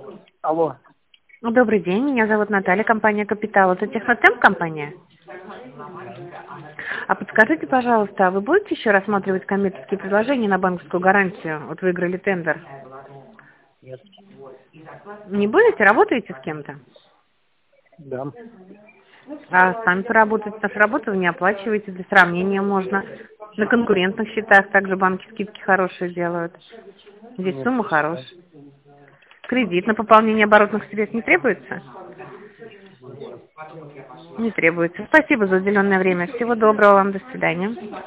Алло. Добрый день, меня зовут Наталья, компания «Капитал». Это Технотемп компания? А подскажите, пожалуйста, а вы будете еще рассматривать коммерческие предложения на банковскую гарантию? Вот выиграли тендер. Нет. Не будете? Работаете с кем-то? Да. А сами поработать? Нашу работу вы не оплачиваете, для сравнения можно. На конкурентных счетах также банки скидки хорошие делают. Здесь Нет. сумма хорошая. Кредит на пополнение оборотных средств не требуется? Не требуется. Спасибо за уделенное время. Всего доброго вам. До свидания.